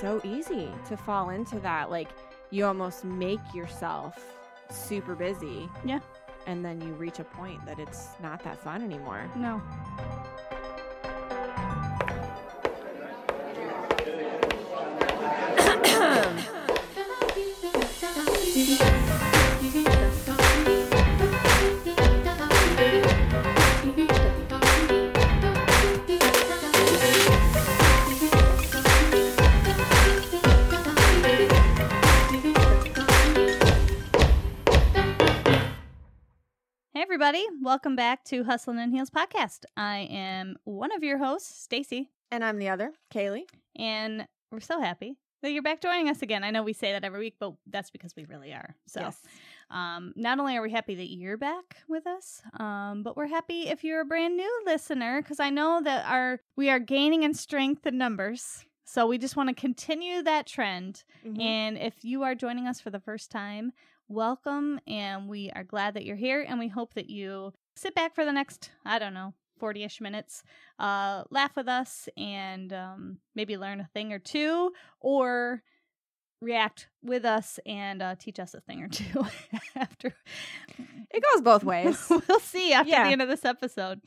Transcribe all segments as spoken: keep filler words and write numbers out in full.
so easy to fall into that. Like, you almost make yourself super busy. Yeah. And then you reach a point that it's not that fun anymore. No. Everybody, welcome back to Hustlin' and Heels podcast. I am one of your hosts, Stacy, And I'm the other, Kaylee. and we're so happy that you're back joining us again. I know we say that every week, but that's because we really are. So, Yes. um, not only are we happy that you're back with us, um, but we're happy if you're a brand new listener, because I know that our we are gaining in strength and numbers. So we just want to continue that trend. Mhm. And if you are joining us for the first time, welcome, and we are glad that you're here, and we hope that you sit back for the next, I don't know, forty-ish minutes, uh, laugh with us, and um, maybe learn a thing or two, or react with us and uh, teach us a thing or two after. It goes both ways. We'll see after Yeah. the end of this episode.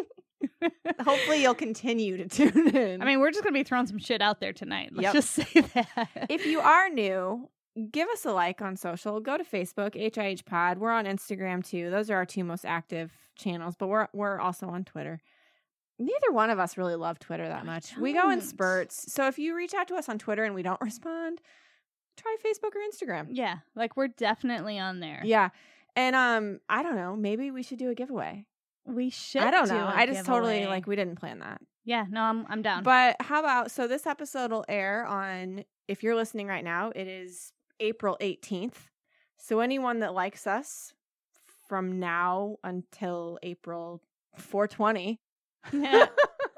Hopefully you'll continue to tune in. I mean, we're just going to be throwing some shit out there tonight. Let's Yep. just say that. If you are new, give us a like on social. Go to Facebook, H I H Pod. We're on Instagram too. Those are our two most active channels, but we're we're also on Twitter. Neither one of us really love Twitter that I much. We go in don't. spurts. So if you reach out to us on Twitter and we don't respond, try Facebook or Instagram. Yeah, like we're definitely on there. Yeah. And um, I don't know, maybe we should do a giveaway. We should I don't do know. a I just totally giveaway. like we didn't plan that. Yeah, no, I'm I'm down. But how about, so this episode will air on, if you're listening right now, it is April eighteenth. So anyone that likes us from now until April four twenty, Yeah.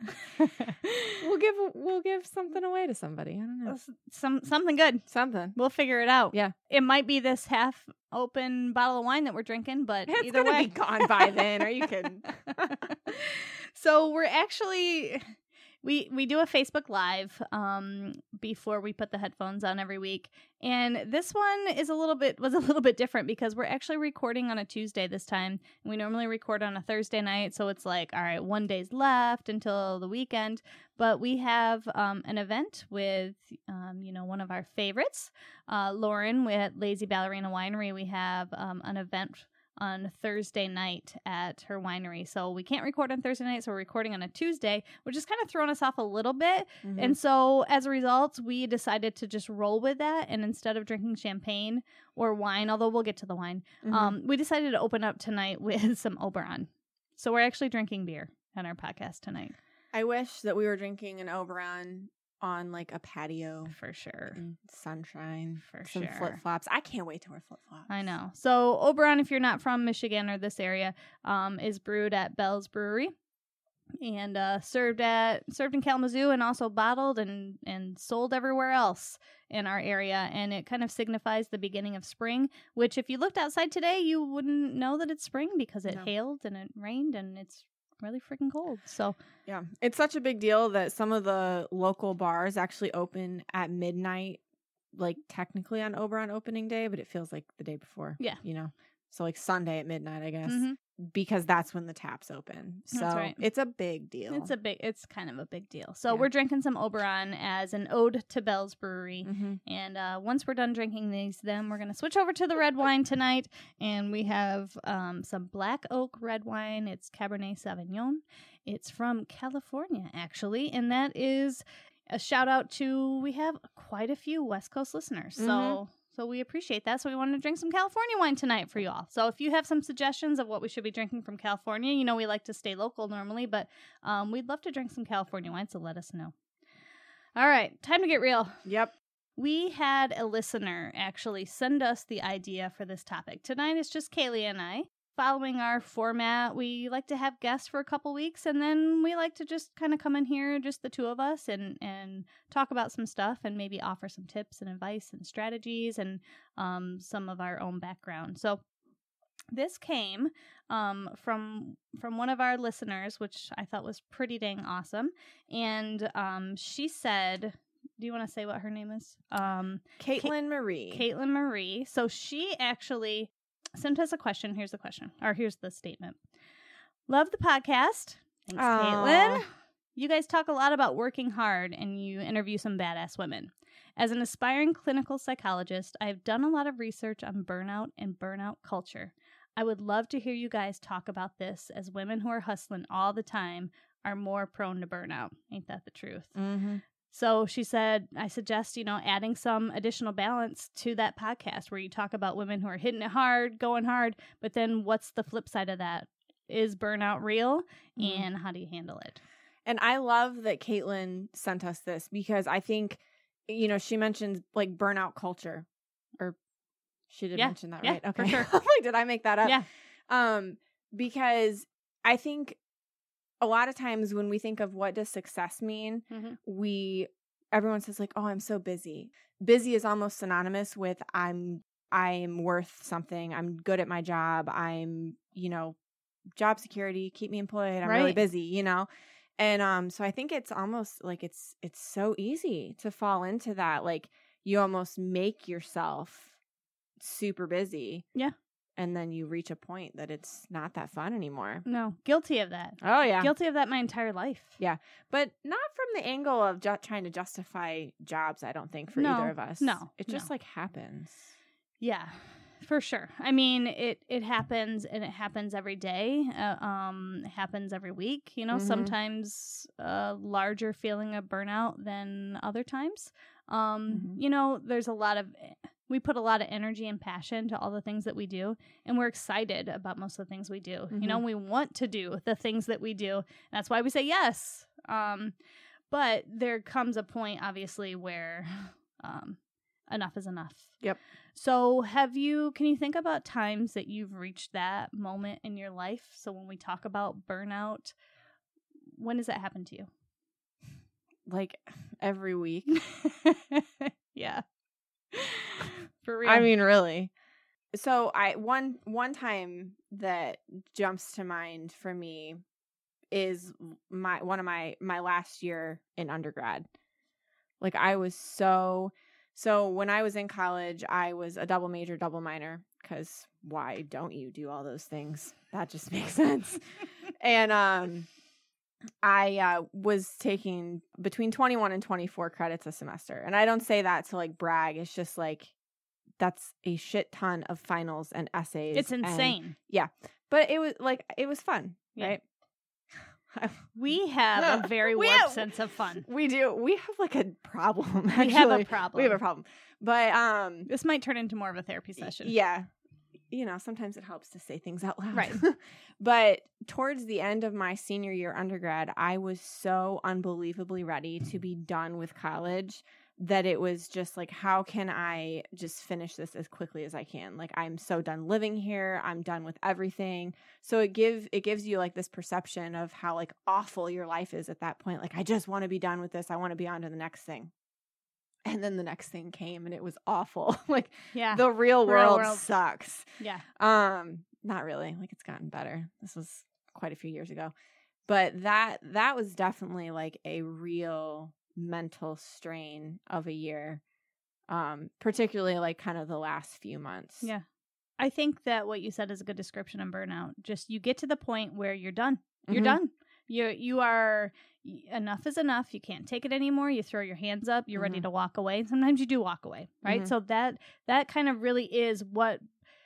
we'll give we'll give something away to somebody. I don't know. Some something good. Something. We'll figure it out. Yeah. It might be this half open bottle of wine that we're drinking, but It's either gonna way. be gone by then. Are you kidding? So we're actually we we do a Facebook Live um before we put the headphones on every week. And this one is a little bit was a little bit different because we're actually recording on a Tuesday this time. We normally record on a Thursday night, so it's like, all right, one day's left until the weekend. But we have um, an event with, um, you know, one of our favorites, uh, Lauren with Lazy Ballerina Winery. We have um, an event on Thursday night at her winery. So we can't record on Thursday night, so we're recording on a Tuesday, which is kind of throwing us off a little bit. Mhm. And so as a result, we decided to just roll with that. And instead of drinking champagne or wine, although we'll get to the wine, Mhm. um, we decided to open up tonight with some Oberon. So we're actually drinking beer on our podcast tonight. I wish that we were drinking an Oberon on like a patio For sure. in sunshine, For some sure. flip flops. I can't wait to wear flip flops. I know. So Oberon, if you're not from Michigan or this area, um, is brewed at Bell's Brewery and uh, served at served in Kalamazoo and also bottled and, and sold everywhere else in our area. And it kind of signifies the beginning of spring, which if you looked outside today, you wouldn't know that it's spring because it No. hailed and it rained and it's really freaking cold. So Yeah, it's such a big deal that some of the local bars actually open at midnight, like technically on Oberon opening day, but it feels like the day before. Yeah. You know, so like Sunday at midnight, I guess, mhm. because that's when the taps open. So That's right. it's a big deal. it's a big, it's kind of a big deal. So Yeah. we're drinking some Oberon as an ode to Bell's Brewery. hmm And uh, once we're done drinking these, then we're going to switch over to the red wine tonight. And we have um, some Black Oak red wine. It's Cabernet Sauvignon. It's from California, actually. And that is a shout out to, we have quite a few West Coast listeners. So Mhm. so we appreciate that. So we wanted to drink some California wine tonight for you all. So if you have some suggestions of what we should be drinking from California, you know we like to stay local normally, but um, we'd love to drink some California wine, so let us know. All right, time to get real. Yep. We had a listener actually send us the idea for this topic. Tonight it's just Kaylee and I. Following our format, we like to have guests for a couple weeks, and then we like to just kind of come in here, just the two of us, and, and talk about some stuff and maybe offer some tips and advice and strategies and um, some of our own background. So this came um, from from one of our listeners, which I thought was pretty dang awesome. And um, she said, Do you want to say what her name is? Um, Caitlin Marie. Caitlin Marie. So she actually sent us a question. Here's the question, or here's the statement. Love the podcast. Thanks, Aww. Caitlin. You guys talk a lot about working hard, and you interview some badass women. As an aspiring clinical psychologist, I have done a lot of research on burnout and burnout culture. I would love to hear you guys talk about this, as women who are hustling all the time are more prone to burnout. Ain't that the truth? Mm-hmm. So she said, I suggest, you know, adding some additional balance to that podcast where you talk about women who are hitting it hard, going hard, but then what's the flip side of that? Is burnout real? Mm-hmm. And how do you handle it? And I love that Caitlin sent us this because I think, you know, she mentioned like burnout culture, or she did yeah. mention that, yeah, right? Okay. For sure. Like, did I make that up? Yeah. Um, because I think a lot of times when we think of what does success mean, mm-hmm. we, everyone says like, oh, I'm so busy. Busy is almost synonymous with I'm, I'm worth something. I'm good at my job. I'm, you know, job security, keep me employed. I'm right. really busy, you know? And, um, so I think it's almost like it's, it's so easy to fall into that. Like you almost make yourself super busy. Yeah. And then you reach a point that it's not that fun anymore. No, guilty of that. Oh, yeah. Guilty of that my entire life. Yeah. But not from the angle of ju- trying to justify jobs, I don't think, for no, either of us. No. It just, no. like, happens. Yeah, for sure. I mean, it, it happens, and it happens every day. Uh, um, it happens every week. You know, mm-hmm. sometimes a larger feeling of burnout than other times. Um, mm-hmm. You know, there's a lot of... We put a lot of energy and passion to all the things that we do, and we're excited about most of the things we do. Mm-hmm. You know, we want to do the things that we do. That's why we say yes. Um, but there comes a point, obviously, where um, enough is enough. Yep. So have you, can you think about times that you've reached that moment in your life? So when we talk about burnout, when does that happen to you? Like every week. Yeah. For real. I mean, really. So I one one time that jumps to mind for me is my one of my my last year in undergrad. Like I was so so when I was in college, I was a double major, double minor, because why don't you do all those things? That just makes sense. And um I uh, was taking between twenty-one and twenty-four credits a semester. And I don't say that to like brag. It's just like, that's a shit ton of finals and essays. It's insane. And, yeah. But it was like, it was fun, yeah. right? We have a very warped have, sense of fun. We do. We have like a problem. Actually. We have a problem. We have a problem. But um, this might turn into more of a therapy session. Yeah. You know, sometimes it helps to say things out loud. Right. But towards the end of my senior year undergrad, I was so unbelievably ready to be done with college that it was just like, how can I just finish this as quickly as I can? Like, I'm so done living here. I'm done with everything. So it give it gives you like this perception of how like awful your life is at that point. Like, I just want to be done with this. I want to be on to the next thing. And then the next thing came and it was awful. Like, yeah, the real world, real world sucks. Yeah. Um, not really. Like, it's gotten better. This was quite a few years ago. But that that was definitely like a real mental strain of a year. Um, particularly like kind of the last few months. Yeah. I think that what you said is a good description of burnout. Just you get to the point where you're done. You're mm-hmm. done. You you are enough is enough. You can't take it anymore. You throw your hands up. You're mm-hmm. ready to walk away. And sometimes you do walk away, right? Mm-hmm. So that that kind of really is what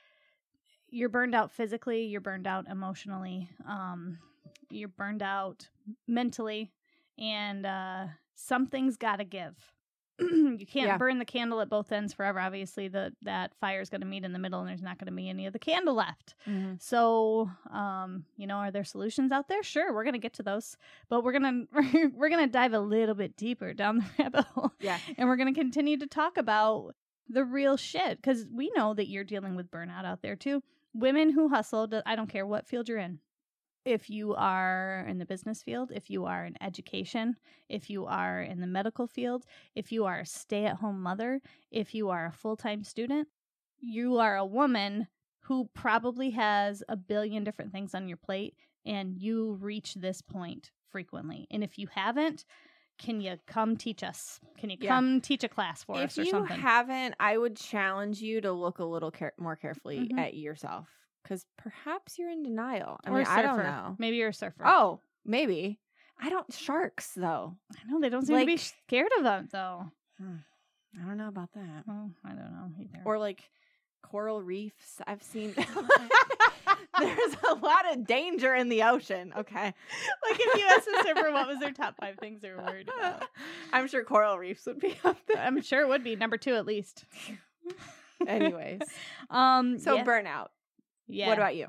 you're burned out physically. You're burned out emotionally. Um, you're burned out mentally, and uh, something's got to give. You can't yeah. burn the candle at both ends forever. Obviously, the that fire is going to meet in the middle, and there's not going to be any of the candle left. Mm-hmm. So, um, you know, are there solutions out there? Sure, we're going to get to those, but we're gonna we're gonna dive a little bit deeper down the rabbit hole. Yeah, and we're going to continue to talk about the real shit, because we know that you're dealing with burnout out there too. Women who hustle. I don't care what field you're in. If you are in the business field, if you are in education, if you are in the medical field, if you are a stay-at-home mother, if you are a full-time student, you are a woman who probably has a billion different things on your plate, and you reach this point frequently. And if you haven't, can you come teach us? Can you Yeah. come teach a class for if us or you something? haven't, I would challenge you to look a little care- more carefully Mhm. at yourself, because perhaps you're in denial. I or mean, a surfer. I don't know. Maybe you're a surfer. Oh, maybe. I don't. Sharks, though. I know they don't seem to be like- scared of them though. Hmm, I don't know about that. Oh, I don't know either. Or like coral reefs. I've seen. There's a lot of danger in the ocean. Okay. like if you asked a surfer what was their top five things they were worried about, I'm sure coral reefs would be up there. I'm sure it would be number two at least. Anyways, um. so yeah. burnout. yeah. What about you?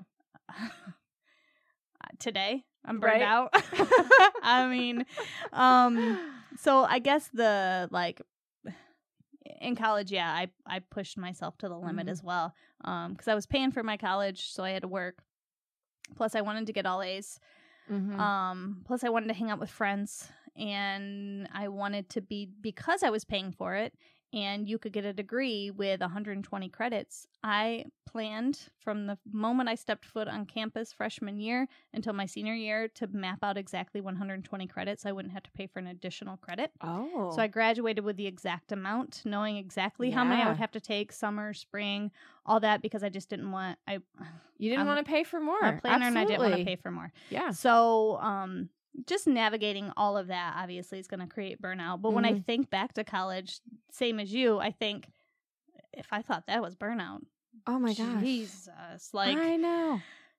Today I'm burned Right? out. I mean, um. So I guess the like in college, yeah, I I pushed myself to the limit Mhm. as well, um, because I was paying for my college, so I had to work. Plus, I wanted to get all A's. Mhm. Um, plus, I wanted to hang out with friends, and I wanted to be because I was paying for it, and you could get a degree with one hundred twenty credits. I planned from the moment I stepped foot on campus freshman year until my senior year to map out exactly one hundred twenty credits. I wouldn't have to pay for an additional credit. Oh. So I graduated with the exact amount, knowing exactly how many I Yeah. would have to take, summer, spring, all that, because I just didn't want I you didn't I'm want to pay for more. I'm a planner and I didn't want to Absolutely. pay for more. Yeah. So, um, just navigating all of that obviously is going to create burnout. But when I Mhm. think back to college, same as you, I think if I thought that was burnout, Oh my gosh. Jesus, like I know.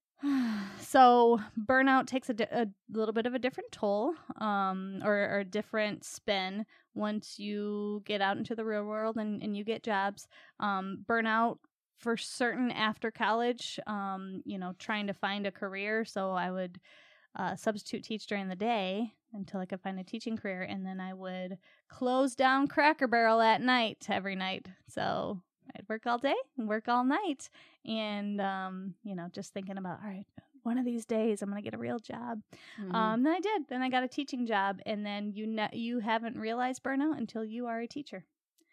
so burnout takes a, di- a little bit of a different toll, um, or, or a different spin once you get out into the real world and, and you get jobs. Um, burnout for certain after college, um, you know, trying to find a career. So I would uh, substitute teach during the day until I could find a teaching career, and then I would close down Cracker Barrel at night every night. So I'd work all day and work all night, and um, you know, just thinking about, all right, one of these days I'm gonna get a real job. Mhm. Um, then I did. Then I got a teaching job, and then you ne- you haven't realized burnout until you are a teacher.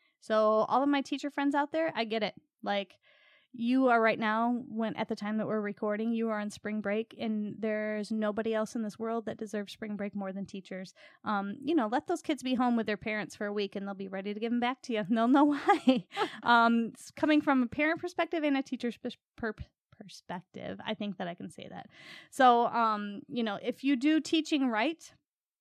So all of my teacher friends out there, I get it. Like you are right now, when at the time that we're recording, you are on spring break, and there's nobody else in this world that deserves spring break more than teachers. Um, you know, let those kids be home with their parents for a week, and they'll be ready to give them back to you. And they'll know why. um, it's coming from a parent perspective and a teacher's pers- per- perspective, I think that I can say that. So, um, you know, if you do teaching right,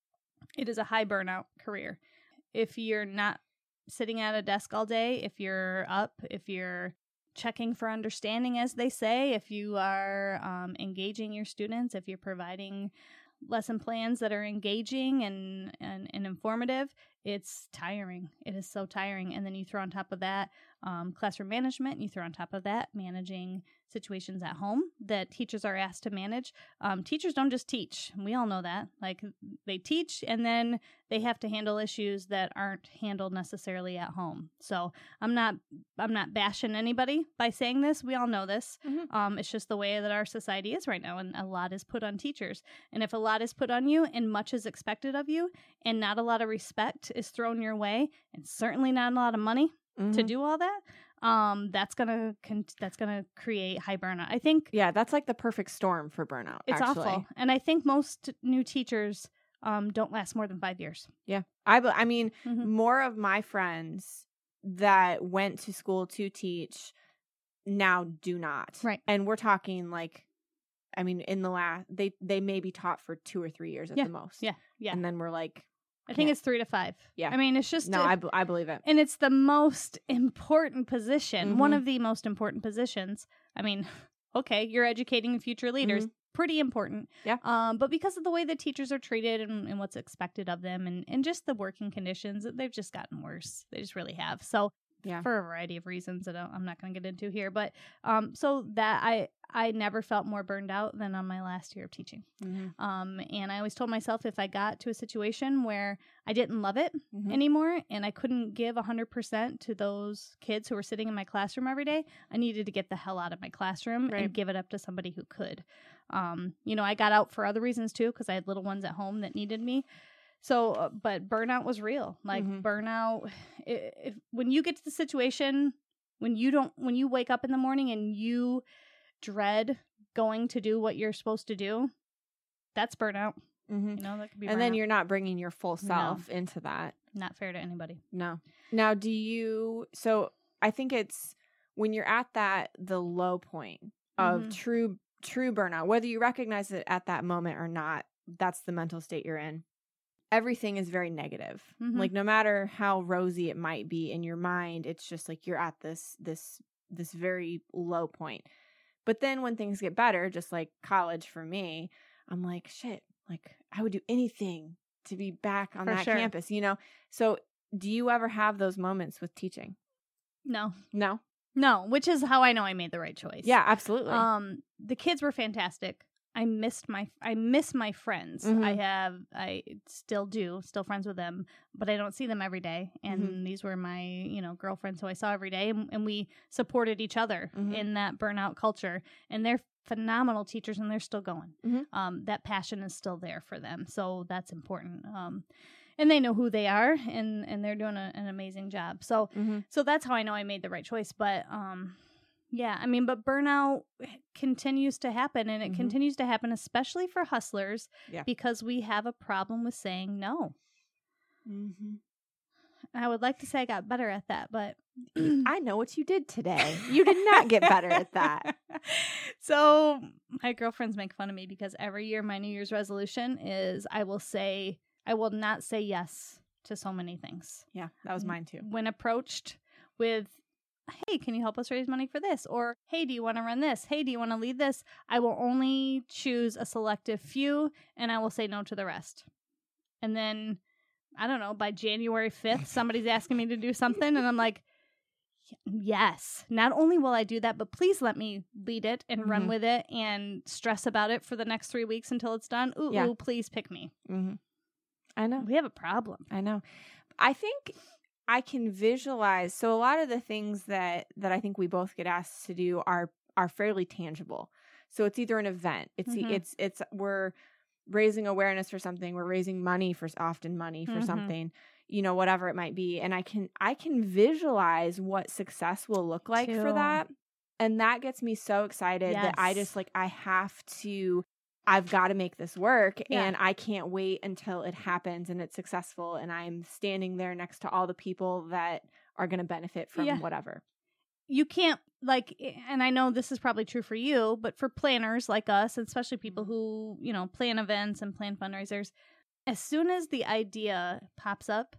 it is a high burnout career. If you're not sitting at a desk all day, if you're up, if you're checking for understanding, as they say, if you are um, engaging your students, if you're providing lesson plans that are engaging and, and, and informative, it's tiring. It is so tiring. And then you throw on top of that um, classroom management, and you throw on top of that managing situations at home that teachers are asked to manage. Um, teachers don't just teach. We all know that. Like, they teach, and then they have to handle issues that aren't handled necessarily at home. So I'm not I'm not bashing anybody by saying this. We all know this. Mhm. Um, it's just the way that our society is right now, and a lot is put on teachers. And if a lot is put on you, and much is expected of you, and not a lot of respect is thrown your way, and certainly not a lot of money to Mhm. do all that, um, that's gonna con- that's gonna create high burnout. I think Yeah, that's like the perfect storm for burnout. it's actually. awful, and I think most new teachers um don't last more than five years. Yeah. I, be- I mean, Mhm. more of my friends that went to school to teach now do not. Right. And we're talking like, I mean, in the last, they, they maybe taught for two or three years at Yeah, the most. Yeah, yeah. And then we're like, I think can't. it's three to five. Yeah. I mean, it's just no, a- I, b- I believe it. and it's the most important position, one Mhm. of the most important positions. I mean, okay, you're educating future leaders. Pretty important. Yeah. Um, but because of the way that teachers are treated and, and what's expected of them, and, and just the working conditions, they've just gotten worse. They just really have. So Yeah. for a variety of reasons that I- I'm not going to get into here. But um, so that I I never felt more burned out than on my last year of teaching. Mhm. Um, and I always told myself if I got to a situation where I didn't love it Mhm. anymore and I couldn't give one hundred percent to those kids who were sitting in my classroom every day, I needed to get the hell out of my classroom Right. and give it up to somebody who could. Um, you know, I got out for other reasons too, because I had little ones at home that needed me. So, uh, but burnout was real. Like Mhm. burnout, i- if when you get to the situation when you don't, when you wake up in the morning and you dread going to do what you're supposed to do, that's burnout. Mm-hmm. You know, that could be. And burnout. then you're not bringing your full self No. into that. Not fair to anybody. No. Now, do you? So I think it's when you're at that the low point of Mhm. true true burnout, whether you recognize it at that moment or not. That's the mental state you're in. Everything is very negative. Mhm. Like no matter how rosy it might be in your mind, it's just like you're at this this this very low point. But then when things get better, just like college for me, I'm like, shit, like I would do anything to be back on For that sure. campus, you know? So do you ever have those moments with teaching? No. No? No, which is how I know I made the right choice. Yeah, absolutely. Um, the kids were fantastic. I missed my I miss my friends. Mhm. I have I still do, still friends with them, but I don't see them every day. And Mhm. these were my, you know, girlfriends who I saw every day, and, and we supported each other Mhm. in that burnout culture. And they're phenomenal teachers, and they're still going. Mhm. Um, that passion is still there for them, so that's important. Um, and they know who they are, and and they're doing a, an amazing job. So Mhm. so that's how I know I made the right choice. But um. Yeah, I mean, but burnout continues to happen, and it Mhm. continues to happen, especially for hustlers, Yeah. because we have a problem with saying no. Mm-hmm. I would like to say I got better at that, but I know what you did today. You did not get better at that. So my girlfriends make fun of me because every year my New Year's resolution is I will say, I will not say yes to so many things. Yeah, that was mine too. When approached with, hey, can you help us raise money for this? Or, hey, do you want to run this? Hey, do you want to lead this? I will only choose a selective few, and I will say no to the rest. And then, I don't know, by January fifth, somebody's asking me to do something, and I'm like, yes. Not only will I do that, but please let me lead it and run Mhm. with it and stress about it for the next three weeks until it's done. Ooh, Yeah. ooh, please pick me. Mm-hmm. I know. We have a problem. I know. I think I can visualize. So a lot of the things that that I think we both get asked to do are are fairly tangible. So it's either an event. It's Mhm. it's it's we're raising awareness for something. We're raising money for often money for Mhm. something. You know, whatever it might be. And I can I can visualize what success will look like for Too. that. And that gets me so excited that I Yes. just like I have to I've got to make this work, Yeah. and I can't wait until it happens and it's successful and I'm standing there next to all the people that are going to benefit from Yeah. whatever. You can't, like, and I know this is probably true for you, but for planners like us, and especially people Mm-hmm. who, you know, plan events and plan fundraisers, as soon as the idea pops up,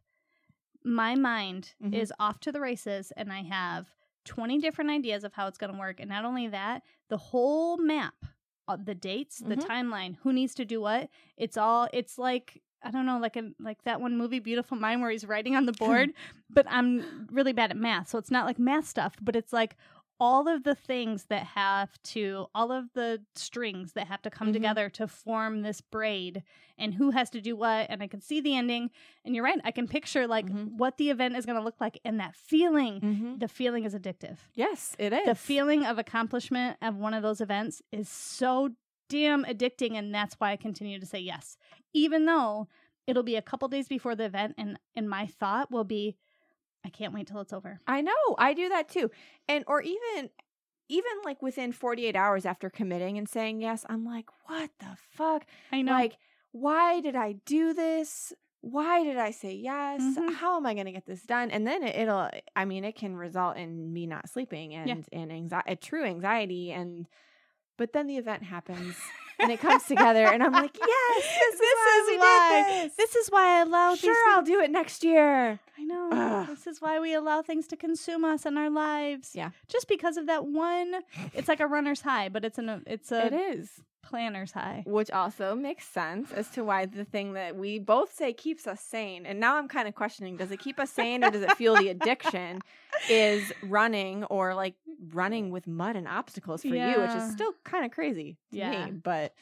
my mind Mhm. is off to the races, and I have twenty different ideas of how it's going to work. And not only that, the whole map, uh, the dates, the Mhm. timeline, who needs to do what. It's all, it's like, I don't know, like a, like that one movie, Beautiful Mind, where he's writing on the board, but I'm really bad at math. So it's not like math stuff, but it's like all of the things that have to, all of the strings that have to come Mhm. together to form this braid, and who has to do what. And I can see the ending. And you're right. I can picture like Mhm. what the event is going to look like, and that feeling. Mm-hmm. The feeling is addictive. Yes, it is. The feeling of accomplishment of one of those events is so damn addicting, and that's why I continue to say yes, even though it'll be a couple days before the event, and and my thought will be, I can't wait till it's over. I know. I do that too. And or even even like within forty-eight hours after committing and saying yes, I'm like, what the fuck? I know. Like, why did I do this? Why did I say yes? Mhm. How am I going to get this done? And then it, it'll, I mean, it can result in me not sleeping and, Yeah. and anxiety, true anxiety. And, but then the event happens and it comes together and I'm like, yes, this, This is why is we why. did this. This is why I allow Sure, these I'll things- do it next year. I know. Ugh. This is why we allow things to consume us in our lives. Yeah. Just because of that one. It's like a runner's high, but it's an it's a It is. planner's high. Which also makes sense as to why the thing that we both say keeps us sane. And now I'm kind of questioning, does it keep us sane or does it fuel the addiction? Is running or like running with mud and obstacles for you, which Yeah. is still kind of crazy to Yeah. me. But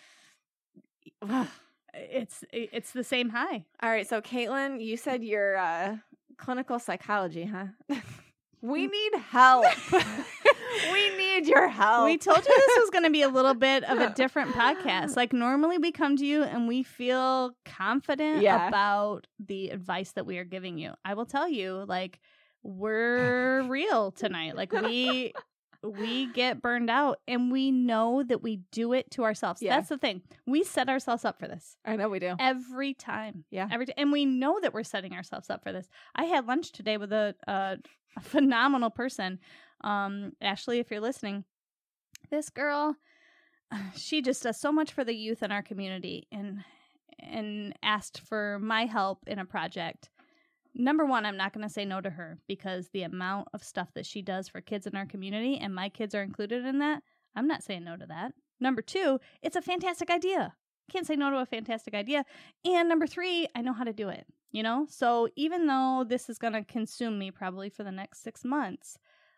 It's it's the same high. all right. So Caitlin, you said you're uh, clinical psychology, huh? We need help. We need your help. We told you this was going to be a little bit of a different podcast. Like normally we come to you and we feel confident Yeah. about the advice that we are giving you. I will tell you, like, we're real tonight. Like we we get burned out, and we know that we do it to ourselves. Yeah. That's the thing. We set ourselves up for this. I know we do. Every time. Yeah. Every time. And we know that we're setting ourselves up for this. I had lunch today with a, a, a phenomenal person. Um, Ashley, if you're listening, this girl, she just does so much for the youth in our community, and and asked for my help in a project. Number one, I'm not going to say no to her, because the amount of stuff that she does for kids in our community, and my kids are included in that, I'm not saying no to that. Number two, it's a fantastic idea. Can't say no to a fantastic idea. And number three, I know how to do it, you know? So even though this is going to consume me probably for the next six months,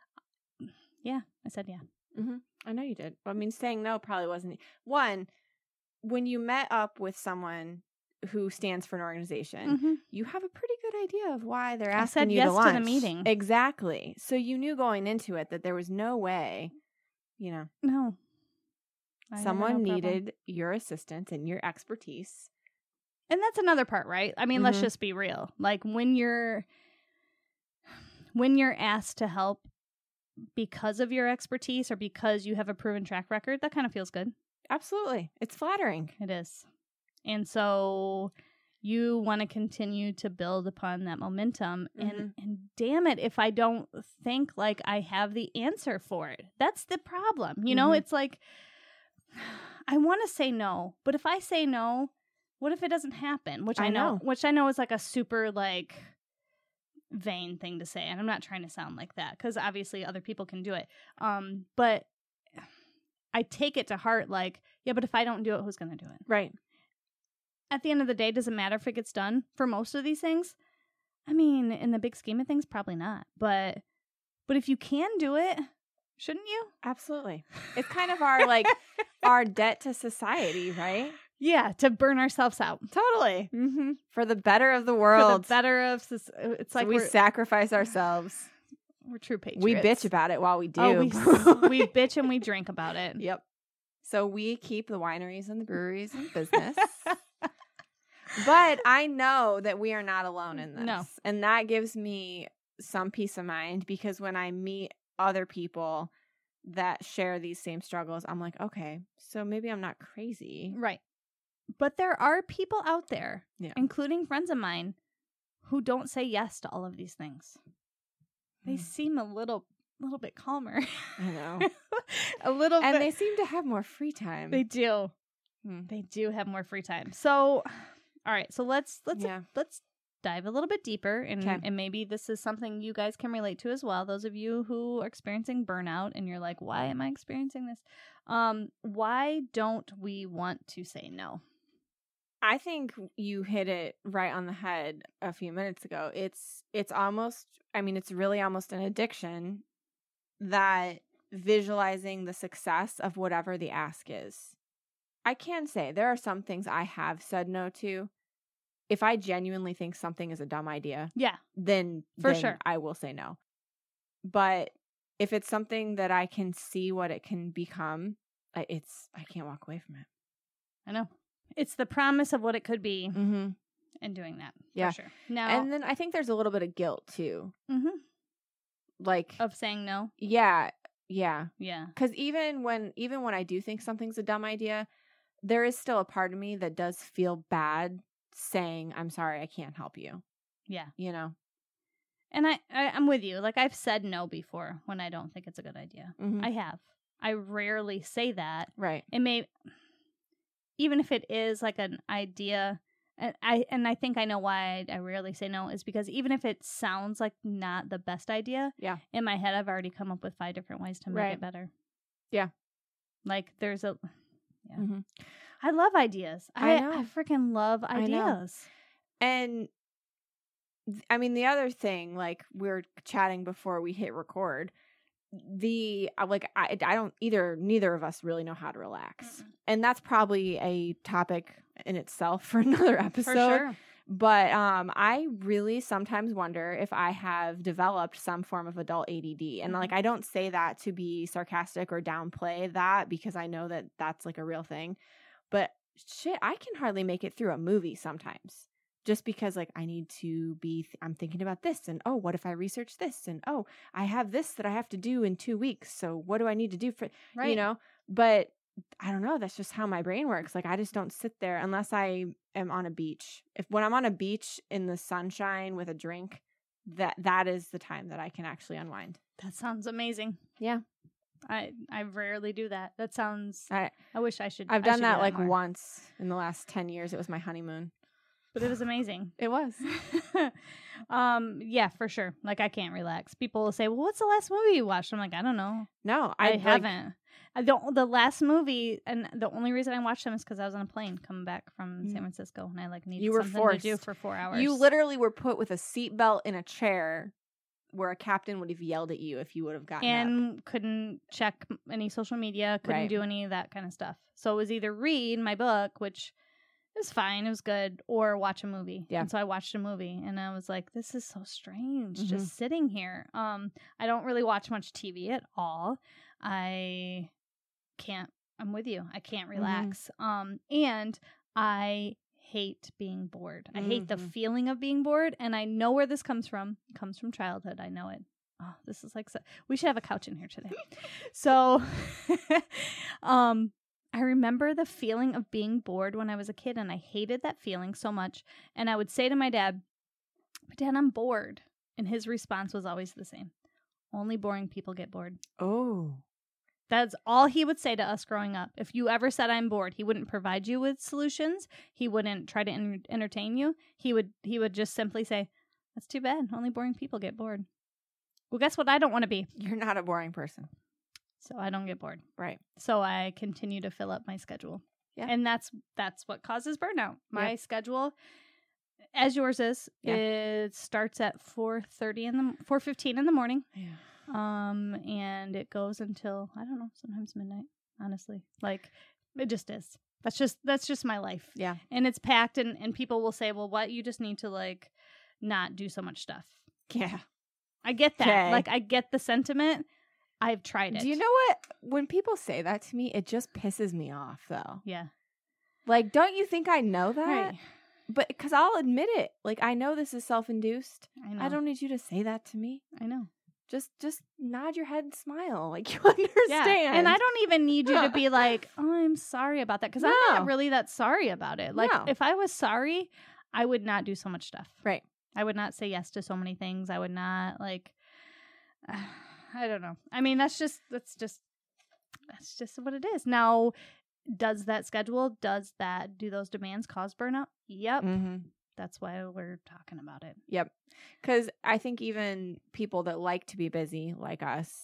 yeah, I said yeah. Mm-hmm. I know you did. I mean, saying no probably wasn't. One, when you met up with someone who stands for an organization, Mm-hmm. you have a pretty good idea of why they're I asking said you yes to lunch. to the meeting. Exactly. So you knew going into it that there was no way, you know, No. I have someone no problem. needed your assistance and your expertise. And that's another part, right? I mean, let's Mhm. just be real. Like when you're when you're asked to help because of your expertise or because you have a proven track record, that kind of feels good. Absolutely. It's flattering. It is. And so you want to continue to build upon that momentum. And Mhm. and damn it if I don't think like I have the answer for it. That's the problem. You know, Mhm. it's like I want to say no, but if I say no, what if it doesn't happen? Which I, I know, know. which I know is like a super like vain thing to say, and I'm not trying to sound like that because obviously other people can do it. Um, but I take it to heart, like, yeah, but if I don't do it, who's going to do it? Right. At the end of the day, does it matter if it gets done for most of these things? I mean, in the big scheme of things, probably not. But but if you can do it, shouldn't you? Absolutely. It's kind of our like our debt to society, right? Yeah, to burn ourselves out. Totally. Mm-hmm. For the better of the For world. the better of soc- it's So like we we're, sacrifice ourselves. we're true patriots. We bitch about it while we do. Oh, we s- we bitch and we drink about it. Yep. So we keep the wineries and the breweries in business. But I know that we are not alone in this. No. And that gives me some peace of mind, because when I meet other people that share these same struggles, I'm like, okay, so maybe I'm not crazy. Right. But there are people out there, Yeah. including friends of mine, who don't say yes to all of these things. They Mm. seem a little little bit calmer. I know. a little And bit. they seem to have more free time. They do. Hmm. They do have more free time. So, all right. So let's let's Yeah. let's dive a little bit deeper, and 'Kay. and maybe this is something you guys can relate to as well. Those of you who are experiencing burnout, and you're like, why am I experiencing this? Um, why don't we want to say no? I think you hit it right on the head a few minutes ago. It's it's almost, I mean, it's really almost an addiction, that visualizing the success of whatever the ask is. I can say there are some things I have said no to. If I genuinely think something is a dumb idea, Yeah, then For then sure. I will say no. But if it's something that I can see what it can become, I- it's I can't walk away from it. I know. It's the promise of what it could be, Mm-hmm. and doing that. Yeah. For sure. Now, And then I think there's a little bit of guilt too. mhm, Like, of saying no. yeah, yeah. Yeah. Because even when even when I do think something's a dumb idea, there is still a part of me that does feel bad saying, "I'm sorry, I can't help you." Yeah. You know. And I, I, I'm with you. Like, I've said no before when I don't think it's a good idea. Mhm. I have. I rarely say that. Right. It may, even if it is like an idea, and I and I think I know why I, I rarely say no is because even if it sounds like not the best idea, Yeah. in my head I've already come up with five different ways to make Right. it better. Yeah. Like there's a, yeah. hmm I love ideas. I I know. I freaking love I know. ideas. And th- I mean, the other thing, like we were chatting before we hit record, the uh, like I I don't either. Neither of us really know how to relax, Mm-mm. and that's probably a topic in itself for another episode. For sure. But um, I really sometimes wonder if I have developed some form of adult A D D. And Mhm. like, I don't say that to be sarcastic or downplay that, because I know that that's like a real thing. But shit, I can hardly make it through a movie sometimes. just because like I need to be, th- I'm thinking about this and oh, what if I research this? And oh, I have this that I have to do in two weeks. So what do I need to do for, Right. you know, but I don't know. That's just how my brain works. Like I just don't sit there unless I am on a beach. If when I'm on a beach in the sunshine with a drink, that that is the time that I can actually unwind. That sounds amazing. Yeah. I I rarely do that. That sounds. I I wish I should. I've I done should that do like more. once in the last ten years. It was my honeymoon. But it was amazing. It was. um, yeah, for sure. Like I can't relax. People will say, "Well, what's the last movie you watched?" I'm like, I don't know. No, I, I, like, haven't. I don't. The last movie, and the only reason I watched them is because I was on a plane coming back from Mm. San Francisco, and I like needed You were something forced. to do for four hours. You literally were put with a seatbelt in a chair where a captain would have yelled at you if you would have gotten up. and couldn't check any social media, couldn't Right. do any of that kind of stuff. So it was either read my book, which is fine, it was good, or watch a movie. Yeah. And so I watched a movie, and I was like, "This is so strange, Mhm. just sitting here." Um, I don't really watch much T V at all. I can't. I'm with you. I can't Mm-hmm. relax. Um, and I hate being bored. I hate the Mhm. feeling of being bored, and I know where this comes from. It comes from childhood. I know it. Oh, this is like so, we should have a couch in here today. So, um, I remember the feeling of being bored when I was a kid, and I hated that feeling so much. And I would say to my dad, "But Dad, I'm bored," and his response was always the same: "Only boring people get bored." Oh. That's all he would say to us growing up. If you ever said I'm bored, he wouldn't provide you with solutions. He wouldn't try to en- entertain you. He would he would just simply say, "That's too bad. Only boring people get bored." Well, guess what? I don't want to be. You're not a boring person. So I don't get bored. Right. So I continue to fill up my schedule. Yeah. And that's that's what causes burnout. My Yep. schedule, as yours is, Yeah. it starts at four thirty in the four fifteen in the morning. Yeah. Um, and it goes until, I don't know, sometimes midnight, honestly. Like, it just is. That's just, that's just my life. Yeah. And it's packed, and, and people will say, "Well, what? You just need to, like, not do so much stuff." Yeah. I get that. 'Kay. Like, I get the sentiment. I've tried it. Do you know what? When people say that to me, it just pisses me off, though. Yeah. Like, don't you think I know that? Right. But because I'll admit it. Like, I know this is self-induced. I know. I don't need you to say that to me. I know. Just, just nod your head and smile, like you understand. Yeah. And I don't even need you to be like, "Oh, I'm sorry about that," because I'm No. not really that sorry about it. Like, No. if I was sorry, I would not do so much stuff. Right. I would not say yes to so many things. I would not, like, I don't know. I mean, that's just, that's just, that's just what it is. Now, does that schedule, does that, do those demands cause burnout? Yep. Mm-hmm. That's why we're talking about it. Yep. Because I think even people that like to be busy, like us,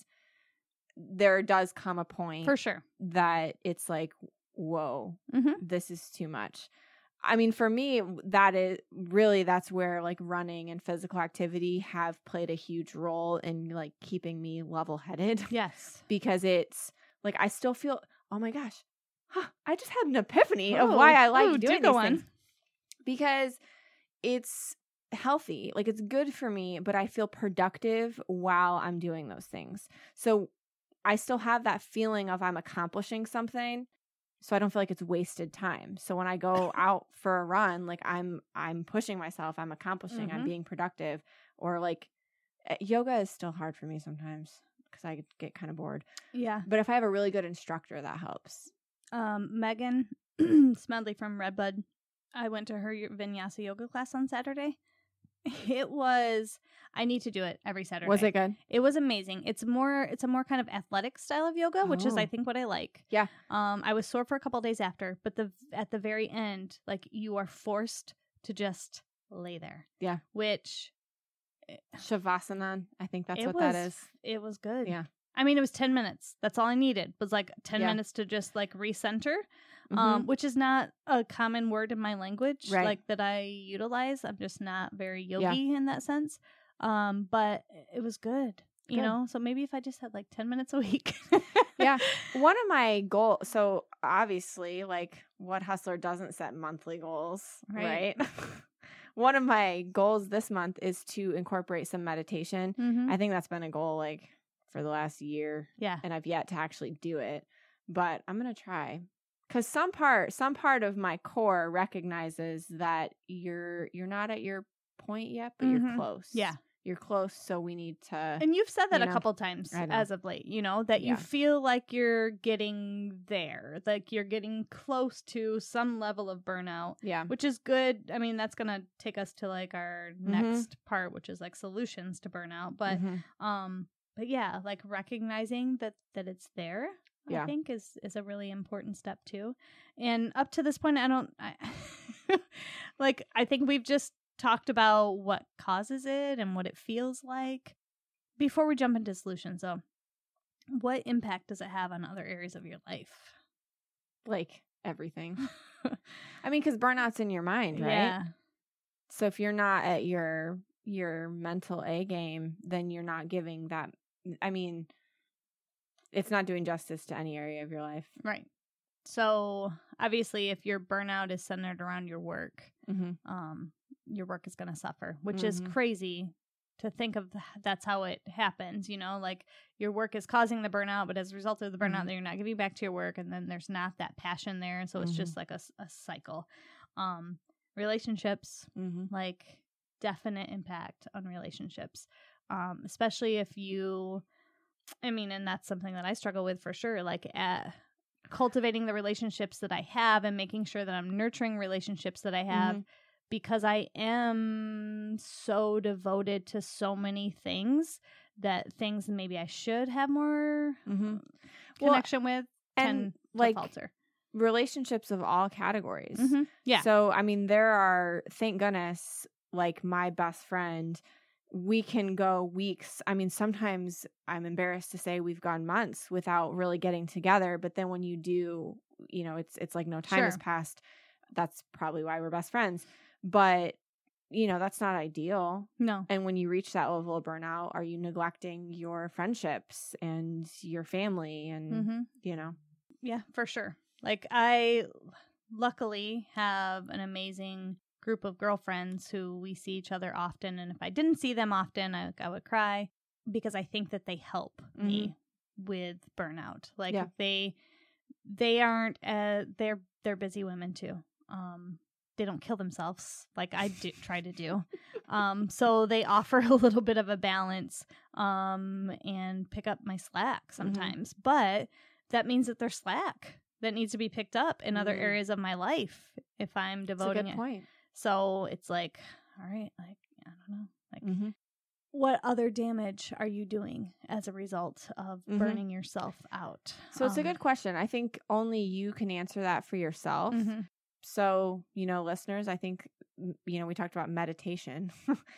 there does come a point For sure. that it's like, whoa, Mm-hmm. this is too much. I mean, for me, that is really, that's where like running and physical activity have played a huge role in like keeping me level headed. Yes. Because it's like, I still feel, oh my gosh, huh, I just had an epiphany of Oh, why I like ooh, doing do go these on. things. Because it's healthy. Like, it's good for me, but I feel productive while I'm doing those things. So I still have that feeling of I'm accomplishing something. So I don't feel like it's wasted time. So when I go out for a run, like I'm I'm pushing myself, I'm accomplishing, I'm Mhm. being productive. Or like uh, yoga is still hard for me sometimes because I get kind of bored. Yeah. But if I have a really good instructor, that helps. Um, Megan Smedley from Redbud, I went to her vinyasa yoga class on Saturday. It was, I need to do it every Saturday. Was it good? It was amazing. It's more, it's a more kind of athletic style of yoga, which is, Oh. I think, what I like. Yeah. Um, I was sore for a couple days after, but the at the very end, like, you are forced to just lay there. Yeah. Which Shavasana, I think that's it what was, that is. It was good. Yeah. I mean, it was ten minutes. That's all I needed. Was like ten Yeah. minutes to just like recenter, Mhm. um, which is not a common word in my language, Right. like that I utilize. I'm just not very Yeah. yogi in that sense. Um, but it was good, you Good. know. So maybe if I just had like ten minutes a week. Yeah. One of my goals, so obviously, like, what hustler doesn't set monthly goals, Right. right? One of my goals this month is to incorporate some meditation. Mm-hmm. I think that's been a goal like for the last year, Yeah. and I've yet to actually do it, but I'm going to try Because some part, some part of my core recognizes that you're you're not at your point yet, but Mhm. you're close. Yeah. You're close, so we need to. And you've said that you a know? couple times I know. as of late, you know, that Yeah. you feel like you're getting there, like you're getting close to some level of burnout, Yeah. which is good. I mean, that's going to take us to like our Mhm. next part, which is like solutions to burnout. But, Mhm. um, but yeah, like recognizing that, that it's there, Yeah. I think is, is a really important step too. And up to this point, I don't, I, like, I think we've just talked about what causes it and what it feels like. Before we jump into solutions, though, what impact does it have on other areas of your life? Like everything. I mean, because burnout's in your mind, right? Yeah. So if you're not at your your mental A game, then you're not giving that. I mean, it's not doing justice to any area of your life. Right. So obviously, if your burnout is centered around your work, Mm-hmm. um, your work is going to suffer, which is Mhm. crazy to think of. Th- that's how it happens, you know, like your work is causing the burnout, but as a result of the burnout, Mhm. then you're not giving back to your work, and then there's not that passion there, and so it's Mhm. just like a, s- a cycle. Um, relationships, Mm-hmm. like definite impact on relationships, um, especially if you, I mean, and that's something that I struggle with for sure, like at cultivating the relationships that I have and making sure that I'm nurturing relationships that I have. Mhm. Because I am so devoted to so many things that things maybe I should have more Mm-hmm. Well, connection with and, tend to like, falter. relationships of all categories. Mm-hmm. Yeah. So, I mean, there are, thank goodness, like my best friend, we can go weeks. I mean, sometimes I'm embarrassed to say we've gone months without really getting together. But then when you do, you know, it's it's like no time has Sure. passed. That's probably why we're best friends. But, you know, that's not ideal. No. And when you reach that level of burnout, are you neglecting your friendships and your family and, Mm-hmm. you know? Yeah, for sure. Like I luckily have an amazing group of girlfriends who we see each other often, and if I didn't see them often, I, I would cry because I think that they help me with burnout. Like Yeah. they they aren't uh they're they're busy women too. Um they don't kill themselves like I do try to do. Um so they offer a little bit of a balance um and pick up my slack sometimes. But that means that there's slack that needs to be picked up in other Mhm. areas of my life if I'm That's a devoting good it. point. So it's like, all right, like I don't know. Like Mm-hmm. what other damage are you doing as a result of Mhm. burning yourself out? So it's a Um, good question. I think only you can answer that for yourself. mhm. So, you know, listeners, I think, m- you know, we talked about meditation.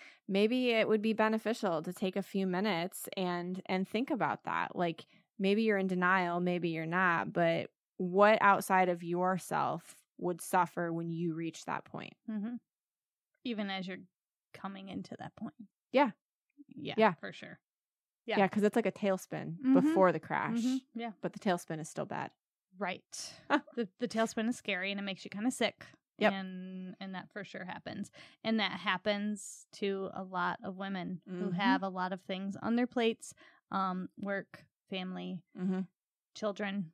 Maybe it would be beneficial to take a few minutes and and think about that. Like maybe you're in denial, maybe you're not, but what outside of yourself would suffer when you reach that point? Mm-hmm. Even as you're coming into that point. Yeah. Yeah. Yeah. For sure. Yeah, Yeah. because it's like a tailspin Mhm. before the crash, Mhm. Yeah. but the tailspin is still bad. Right. the the tailspin is scary and it makes you kind of sick. Yep. And and that for sure happens. And that happens to a lot of women who Mhm. have a lot of things on their plates, um, work, family, Mm-hmm. children.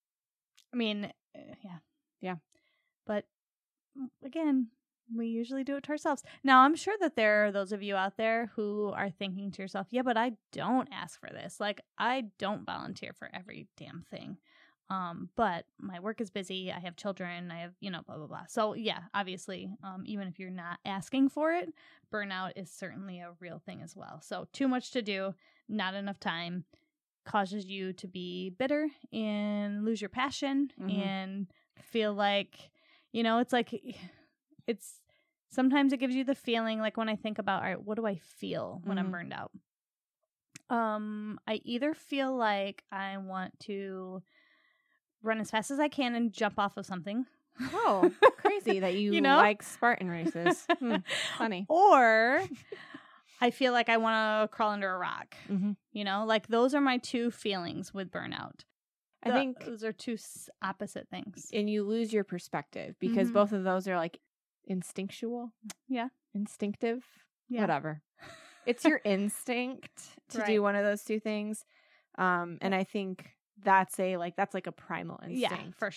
I mean, uh, yeah. Yeah. But mm, again, we usually do it to ourselves. Now, I'm sure that there are those of you out there who are thinking to yourself, yeah, but I don't ask for this. Like, I don't volunteer for every damn thing. Um, but my work is busy. I have children. I have, you know, blah, blah, blah. So, yeah, obviously, um, even if you're not asking for it, burnout is certainly a real thing as well. So, too much to do, not enough time causes you to be bitter and lose your passion Mhm. and feel like, you know, it's like, it's sometimes it gives you the feeling like when I think about, all right, what do I feel when I'm Mhm. burned out? Um, I either feel like I want to run as fast as I can and jump off of something. Oh, crazy that you, You know? like Spartan races. Hmm, funny. Or I feel like I want to crawl under a rock. Mm-hmm. You know, like those are my two feelings with burnout. I The- think, those are two s- opposite things. and you lose your perspective because Mhm. both of those are like instinctual. Yeah. Instinctive. Yeah. Whatever. It's your instinct to Right. do one of those two things. Um, and I think that's a like that's like a primal instinct. Yeah, for sure.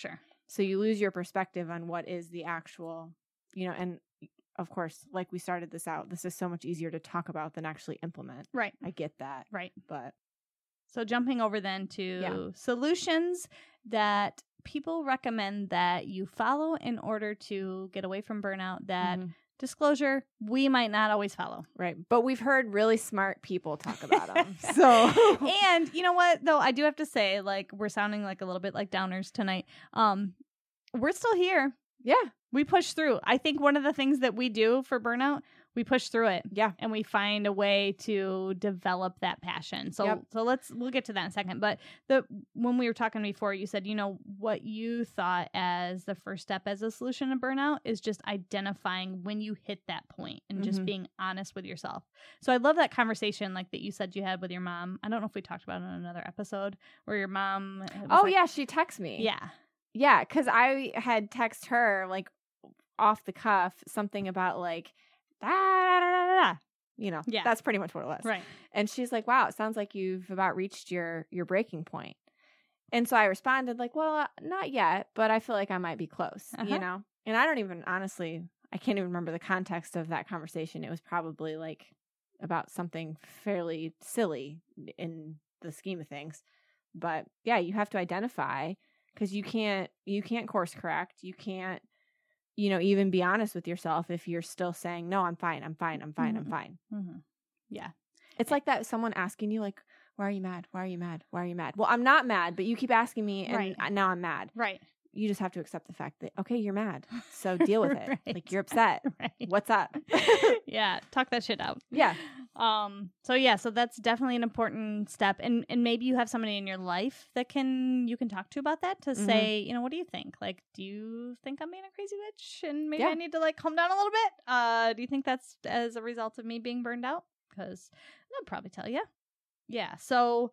So you lose your perspective on what is the actual, you know, and of course, like we started this out, this is so much easier to talk about than actually implement. Right. I get that. Right. But so jumping over then to Yeah. solutions that people recommend that you follow in order to get away from burnout that Mhm. disclosure, we might not always follow. Right. But we've heard really smart people talk about them. So And you know what, though, I do have to say, like, we're sounding like a little bit like downers tonight. Um, we're still here. yeah. We push through. I think one of the things that we do for burnout, we push through it. Yeah. And we find a way to develop that passion. So Yep. so let's we'll get to that in a second. But the when we were talking before, you said, you know, what you thought as the first step as a solution to burnout is just identifying when you hit that point and just Mhm. being honest with yourself. So I love that conversation like that you said you had with your mom. I don't know if we talked about it in another episode where your mom was Oh, like- yeah. She texted me. Yeah. Yeah. Because I had texted her, like, off the cuff, something about, like, da, da, da, da, da. You know, Yeah. that's pretty much what it was. Right. And she's like, wow, it sounds like you've about reached your your breaking point. And so I responded like, well, uh, not yet, but I feel like I might be close, Uh-huh. you know? And I don't even, honestly, I can't even remember the context of that conversation. It was probably like about something fairly silly in the scheme of things. But yeah, you have to identify because you can't, you can't course correct. You can't, you know, even be honest with yourself if you're still saying, no, I'm fine, I'm fine, I'm fine, I'm Mhm. fine. Mm-hmm. Yeah. It's like that someone asking you, like, why are you mad? Why are you mad? Why are you mad? Well, I'm not mad, but you keep asking me, and Right. I- now I'm mad. Right. You just have to accept the fact that, okay, you're mad. So deal with it. Right. Like, you're upset. Right. What's up? Yeah, talk that shit out. Yeah. Um so yeah, so that's definitely an important step, and and maybe you have somebody in your life that can you can talk to about that to Mhm. say, you know, what do you think? Like, do you think I'm being a crazy bitch and maybe Yeah. I need to like calm down a little bit? Uh do you think that's as a result of me being burned out? Cuz they'll probably tell you. Yeah. So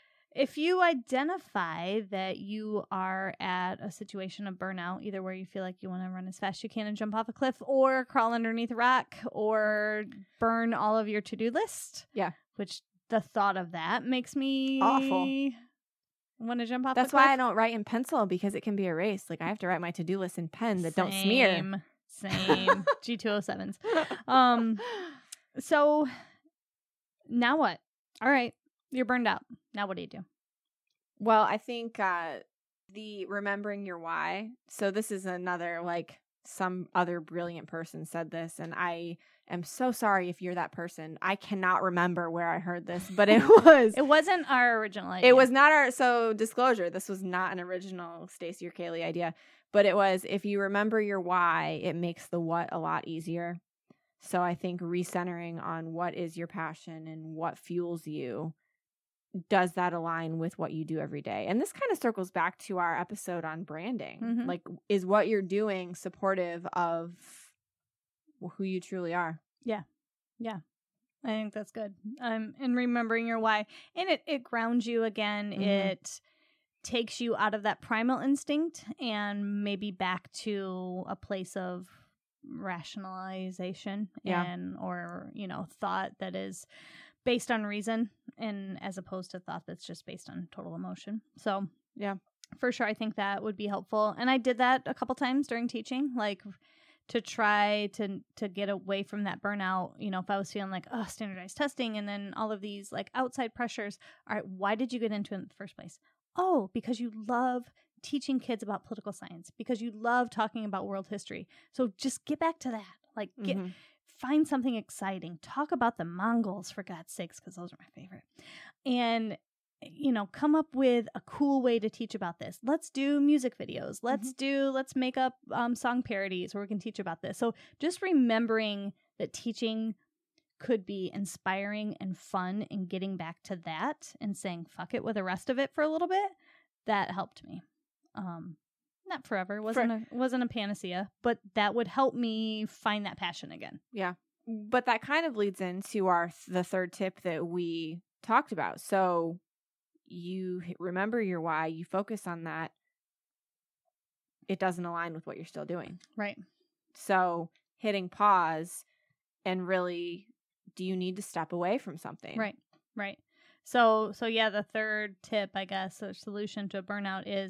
if you identify that you are at a situation of burnout, either where you feel like you want to run as fast as you can and jump off a cliff, or crawl underneath a rock, or burn all of your to-do list. Yeah. Which the thought of that makes me Awful. want to jump off That's the cliff. why I don't write in pencil, because it can be erased. Like, I have to write my to-do list in pen that don't smear. Same. Same. G two oh sevens. Um, So now what? All right. You're burned out. Now what do you do? Well, I think uh, the remembering your why. So this is another, like, some other brilliant person said this, and I am so sorry if you're that person. I cannot remember where I heard this, but it was It wasn't our original idea. it was not our, so disclosure, this was not an original Stacey or Kaylee idea, but it was, if you remember your why, it makes the what a lot easier. So I think recentering on what is your passion and what fuels you, does that align with what you do every day? And this kind of circles back to our episode on branding. Mhm. Like, is what you're doing supportive of who you truly are? I think that's good. Um, and remembering your why, and it it grounds you again. Mhm. It takes you out of that primal instinct and maybe back to a place of rationalization Yeah. and or you know thought that is based on reason, and as opposed to thought that's just based on total emotion. So Yeah. for sure, I think that would be helpful. And I did that a couple times during teaching, like to try to to get away from that burnout. You know, if I was feeling like, oh, standardized testing and then all of these like outside pressures. All right, why did you get into it in the first place? Oh, because you love teaching kids about political science, because you love talking about world history. So just get back to that. Like, get Mhm. find something exciting. Talk about the Mongols, for God's sakes, because those are my favorite. And you know, come up with a cool way to teach about this. Let's do music videos. Let's do, let's make up um, song parodies where we can teach about this. So just remembering that teaching could be inspiring and fun, and getting back to that and saying fuck it with the rest of it for a little bit, that helped me. Um, not forever. It wasn't a, wasn't a panacea, but that would help me find that passion again. Yeah. But that kind of leads into our the third tip that we talked about. So you h- remember your why, you focus on that. It doesn't align with what you're still doing. Right. So hitting pause and really, do you need to step away from something? Right. Right. So, so yeah, the third tip, I guess, or solution to burnout is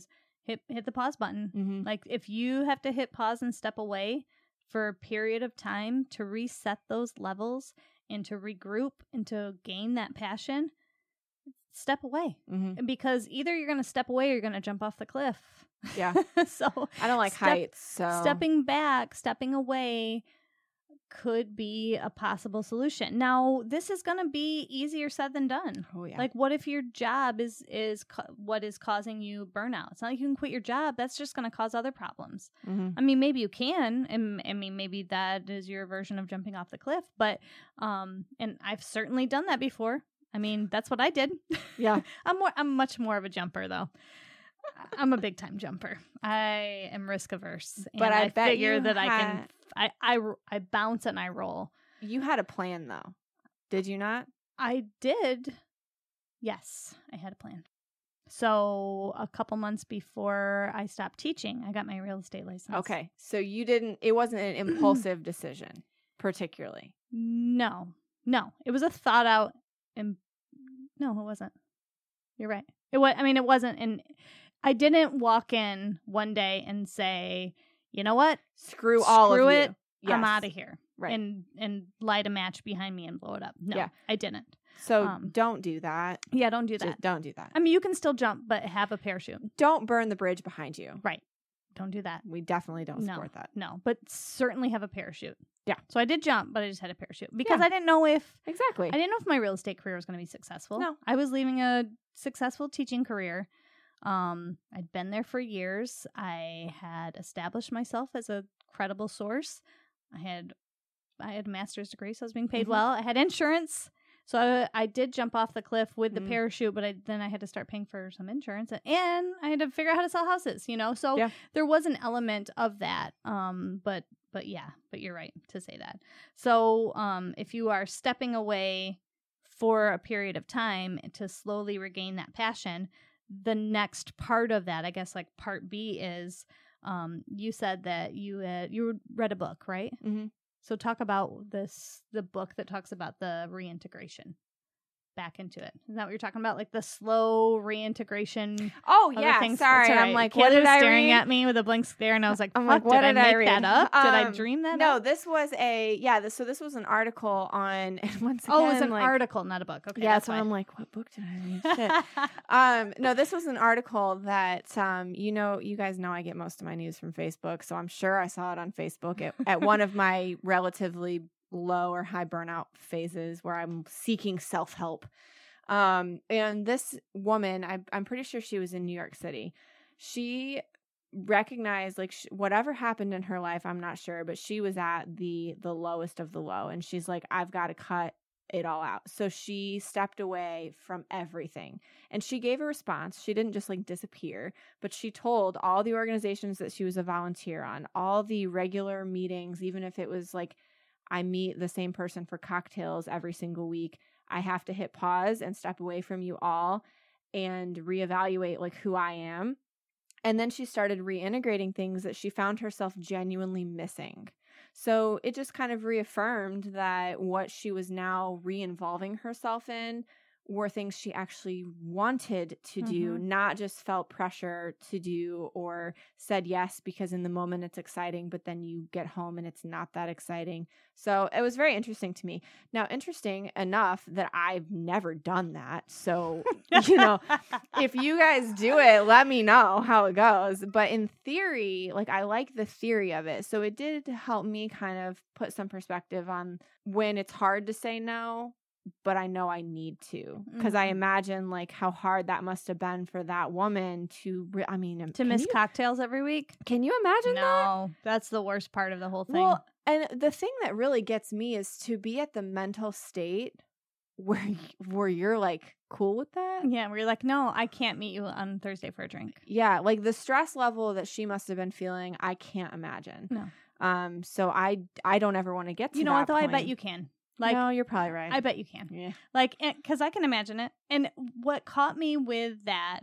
hit hit the pause button. Mm-hmm. Like if you have to hit pause and step away for a period of time to reset those levels and to regroup and to gain that passion, step away. Mm-hmm. Because either you're going to step away or you're going to jump off the cliff. Yeah. So I don't like step, heights. So stepping back, stepping away could be a possible solution. Now, this is going to be easier said than done. Oh yeah. Like, what if your job is is co- what is causing you burnout? It's not like you can quit your job. That's just going to cause other problems. Mm-hmm. I mean, maybe you can, and I mean, maybe that is your version of jumping off the cliff. But, um, and I've certainly done that before. I mean, that's what I did. Yeah. I'm more. I'm much more of a jumper, though. I'm a big time jumper. I am risk averse, But I I bet figure you that I can. had- I, I I bounce and I roll. You had a plan though, did you not? I did. Yes, I had a plan. So a couple months before I stopped teaching, I got my real estate license. Okay, so you didn't. It wasn't an impulsive decision, particularly. No, no, it was a thought out. And no, it wasn't. You're right. It was. I mean, it wasn't. And I didn't walk in one day and say, you know what? Screw all Screw of it. you. Yes. I'm out of here. Right. And and light a match behind me and blow it up. No, Yeah. I didn't. So um, don't do that. Yeah, don't do that. Just don't do that. I mean, you can still jump, but have a parachute. Don't burn the bridge behind you. Right. Don't do that. We definitely don't No. support that. No, but certainly have a parachute. Yeah. So I did jump, but I just had a parachute because Yeah. I didn't know if Exactly. I didn't know if my real estate career was going to be successful. No. I was leaving a successful teaching career. Um, I'd been there for years. I had established myself as a credible source. I had I had a master's degree, so I was being paid Mhm. well. I had insurance. So I, I did jump off the cliff with the Mm. parachute, but I, then I had to start paying for some insurance, and I had to figure out how to sell houses, you know? So Yeah. there was an element of that. Um, but, but yeah, but you're right to say that. So um, if you are stepping away for a period of time to slowly regain that passion, the next part of that, I guess like part B is, um, you said that you had, you read a book, right? Mm-hmm. So talk about this, the book that talks about the reintegration back into it. Is that what you're talking about? Like the slow reintegration? Oh of the yeah. things? Sorry. That's all I'm right. like, Kid what did was I staring read? at me with a blank stare, and I was like, I'm "Fuck! like, what did, did I I make read? that up? did I Um, dream that No, up?" this was a yeah. This, so this was an article on. And once again, Oh, it was an like, article, not a book. Okay, Yeah, that's so why. I'm like, what book did I read? Shit. um, no, this was an article that um, you know, you guys know I get most of my news from Facebook, so I'm sure I saw it on Facebook at, at one of my relatively low or high burnout phases where I'm seeking self-help. Um, and this woman, I, I'm pretty sure she was in New York City. She recognized like sh- whatever happened in her life, I'm not sure, but she was at the the lowest of the low, and she's like, I've got to cut it all out. So she stepped away from everything, and she gave a response. She didn't just like disappear, but she told all the organizations that she was a volunteer on, all the regular meetings, even if it was like, I meet the same person for cocktails every single week, I have to hit pause and step away from you all and reevaluate like who I am. And then she started reintegrating things that she found herself genuinely missing. So it just kind of reaffirmed that what she was now re-involving herself in were things she actually wanted to do, Mhm. not just felt pressure to do or said yes because in the moment it's exciting, but then you get home and it's not that exciting. So it was very interesting to me. Now, interesting enough that I've never done that. So, you know, if you guys do it, let me know how it goes. But in theory, like I like the theory of it. So it did help me kind of put some perspective on when it's hard to say no, but I know I need to, because I Mhm. imagine like how hard that must have been for that woman to, re- I mean, to can miss you, cocktails every week. can you imagine that? No, that's the worst part of the whole thing. Well, and the thing that really gets me is to be at the mental state where y- where you're like cool with that. yeah, where you're like, no, I can't meet you on Thursday for a drink. Yeah, like the stress level that she must have been feeling, I can't imagine. No. Um, so I I don't ever want to get to You know that what, though? I bet point. you can. Like, no, you're probably right. I bet you can. Yeah. Like, because I can imagine it. And what caught me with that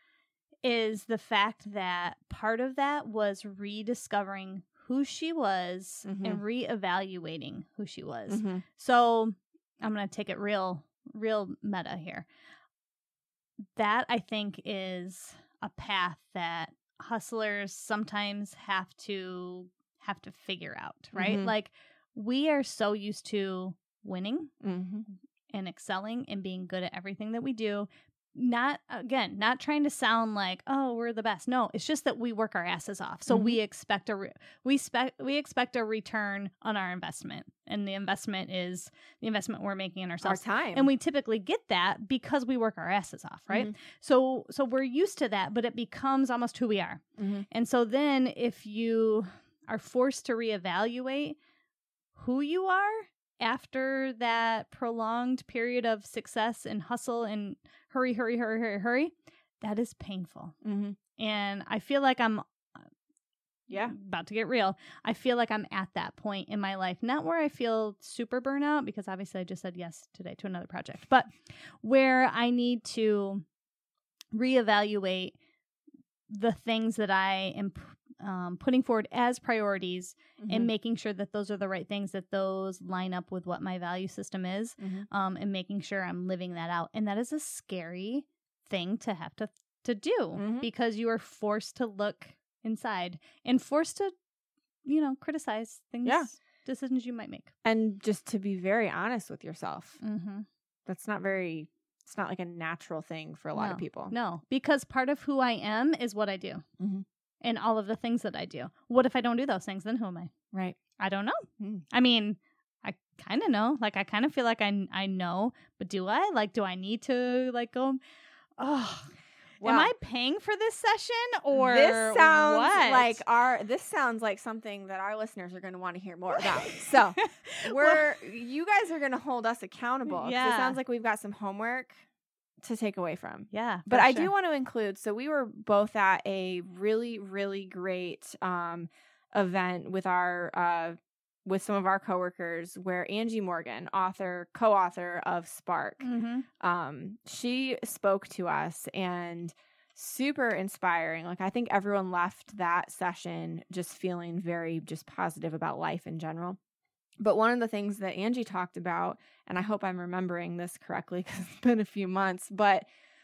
is the fact that part of that was rediscovering who she was Mhm. and reevaluating who she was. Mhm. So I'm going to take it real, real meta here. That I think is a path that hustlers sometimes have to have to figure out, right? Mhm. Like we are so used to winning Mm-hmm. and excelling and being good at everything that we do. Not, again, not trying to sound like, oh, we're the best. No, it's just that we work our asses off. So Mhm. we expect a re- we expect we expect a return on our investment, and the investment is the investment we're making in Our ourselves. time. And we typically get that because we work our asses off, right? Mhm. So so we're used to that, but it becomes almost who we are. Mhm. And so then if you are forced to reevaluate who you are after that prolonged period of success and hustle and hurry, hurry, hurry, hurry, hurry, that is painful. Mm-hmm. And I feel like I'm Yeah. about to get real. I feel like I'm at that point in my life, not where I feel super burnout, because obviously I just said yes today to another project, but where I need to reevaluate the things that I am um, putting forward as priorities Mm-hmm. and making sure that those are the right things, that those line up with what my value system is, Mm-hmm. um, and making sure I'm living that out. And that is a scary thing to have to, to do Mhm. because you are forced to look inside and forced to, you know, criticize things, Yeah. decisions you might make. And just to be very honest with yourself, Mm-hmm. that's not very, it's not like a natural thing for a lot of people. No, because part of who I am is what I do. Mhm. And all of the things that I do. What if I don't do those things? Then who am I? Right. I don't know. Mm. I mean, I kind of know. Like, I kind of feel like I, I know. But do I? Like, do I need to, like, go, oh, Wow. am I paying for this session or this sounds what? like our this sounds like something that our listeners are going to want to hear more about. So we're you guys are going to hold us accountable. 'Cause Yeah. It sounds like we've got some homework to take away from. Yeah. But for I sure. do want to include, so we were both at a really, really great um, event with our uh, with some of our coworkers where Angie Morgan, author, co-author of Spark, Mhm. um, she spoke to us and super inspiring. Like I think everyone left that session just feeling very just positive about life in general. But one of the things that Angie talked about, and I hope I'm remembering this correctly because it's been a few months, but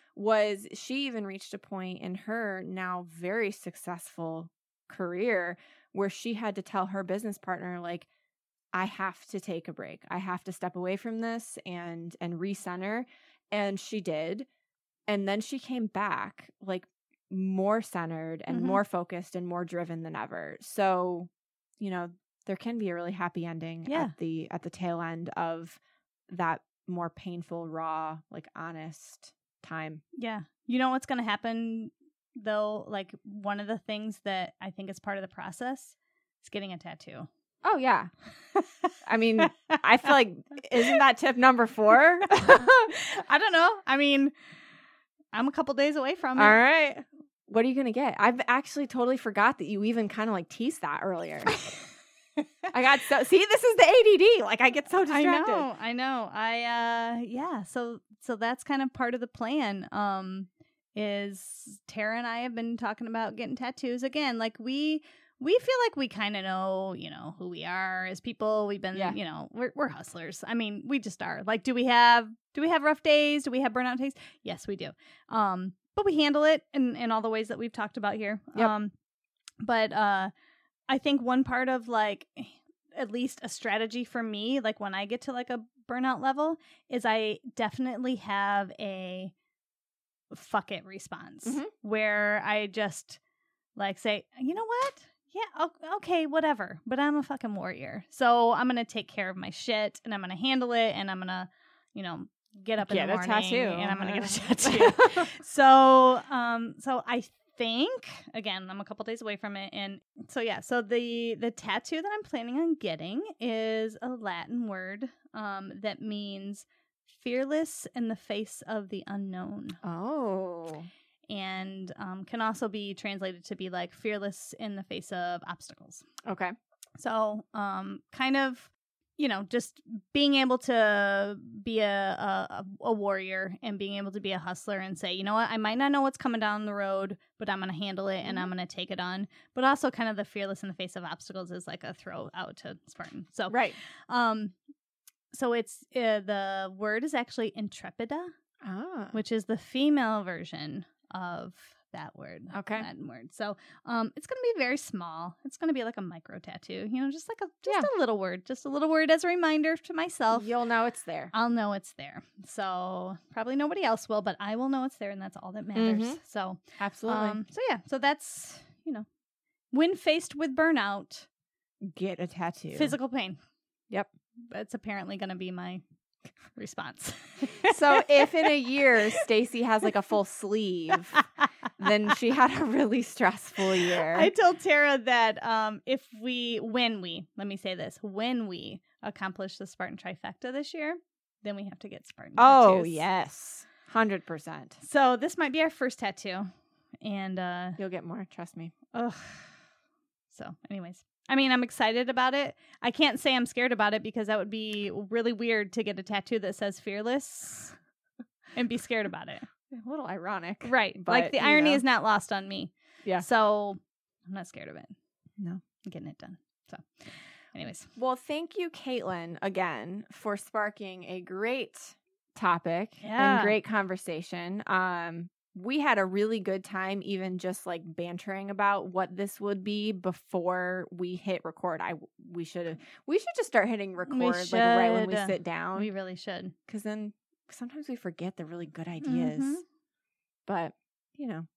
was she even reached a point in her now very successful career where she had to tell her business partner, like, I have to take a break. I have to step away from this and and recenter. And she did. And then she came back like more centered and Mhm. more focused and more driven than ever. So, you know, there can be a really happy ending Yeah. at the at the tail end of that more painful, raw, like honest time. Yeah. You know what's going to happen, though? Like, one of the things that I think is part of the process is getting a tattoo. Oh yeah. I mean, I feel like isn't that tip number four? I don't know. I mean, I'm a couple days away from it. All right. What are you gonna get? I've actually totally forgot that you even kind of like teased that earlier. I got so see, this is the A D D. Like I get so I distracted. know, I know. I uh yeah, so so that's kind of part of the plan. Um is Tara and I have been talking about getting tattoos again. Like we we feel like we kind of know, you know, who we are as people. We've been, Yeah. you know, we're we're hustlers. I mean, we just are. Like, do we have do we have rough days? Do we have burnout days? Yes, we do. Um, but we handle it in in all the ways that we've talked about here. Yep. Um, but uh, I think one part of like at least a strategy for me, like when I get to like a burnout level, is I definitely have a fuck it response Mhm. where I just like say, you know what? Yeah, o- okay, whatever. But I'm a fucking warrior. So I'm going to take care of my shit and I'm going to handle it and I'm going to, you know, get up Get in the a morning tattoo. and I'm going to get a tattoo. so, um, so I think, again, I'm a couple days away from it. And so, yeah, so the, the tattoo that I'm planning on getting is a Latin word, um, that means fearless in the face of the unknown. Oh. And um, can also be translated to be like fearless in the face of obstacles. Okay. So um, kind of, you know, just being able to be a, a, a warrior and being able to be a hustler and say, you know what, I might not know what's coming down the road, but I'm going to handle it and I'm going to take it on. But also kind of the fearless in the face of obstacles is like a throw out to Spartan. So, Right. um, so it's, uh, the word is actually intrepida, Ah. which is the female version of that word. Okay. That word. So um, it's going to be very small. It's going to be like a micro tattoo, you know, just like a just Yeah. a little word, just a little word as a reminder to myself. You'll know it's there. I'll know it's there. So probably nobody else will, but I will know it's there, and that's all that matters. Mhm. So Absolutely. um, so yeah, so that's, you know, when faced with burnout, Get a tattoo. physical pain. Yep. That's apparently going to be my response. So if in a year Stacy has like a full sleeve, then she had a really stressful year. I told Tara that um, if we, when we, let me say this, when we accomplish the Spartan trifecta this year, then we have to get Spartan oh, tattoos. yes. one hundred percent. So this might be our first tattoo. And, uh, You'll get more. Trust me. ugh. So anyways, I mean, I'm excited about it. I can't say I'm scared about it because that would be really weird to get a tattoo that says fearless and be scared about it. A little ironic. Right. But, like the you irony know. is not lost on me. Yeah. So I'm not scared of it. No. I'm getting it done. So anyways. Well, thank you, Caitlin, again, for sparking a great topic Yeah. and great conversation. Um, we had a really good time even just like bantering about what this would be before we hit record. I we should have we should just start hitting record like right when we should. sit down, We really should. because then sometimes we forget the really good ideas. Mhm. But you know,